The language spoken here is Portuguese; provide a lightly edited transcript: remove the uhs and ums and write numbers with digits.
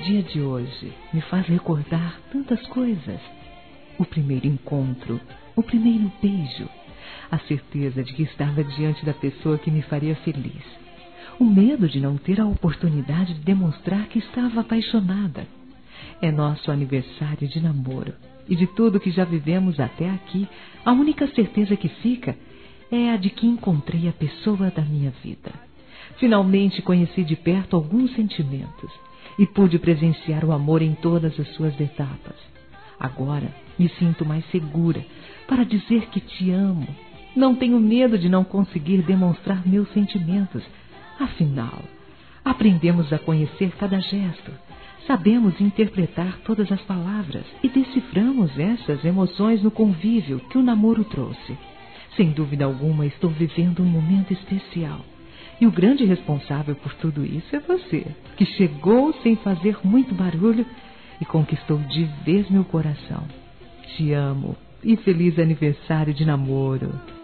dia de hoje me faz recordar tantas coisas. O primeiro encontro, o primeiro beijo, a certeza de que estava diante da pessoa que me faria feliz. O medo de não ter a oportunidade de demonstrar que estava apaixonada. É nosso aniversário de namoro. E de tudo que já vivemos até aqui, a única certeza que fica é a de que encontrei a pessoa da minha vida. Finalmente conheci de perto alguns sentimentos e pude presenciar o amor em todas as suas etapas. Agora me sinto mais segura para dizer que te amo. Não tenho medo de não conseguir demonstrar meus sentimentos. Afinal, aprendemos a conhecer cada gesto. Sabemos interpretar todas as palavras e deciframos essas emoções no convívio que o namoro trouxe. Sem dúvida alguma, estou vivendo um momento especial. E o grande responsável por tudo isso é você, que chegou sem fazer muito barulho e conquistou de vez meu coração. Te amo e feliz aniversário de namoro.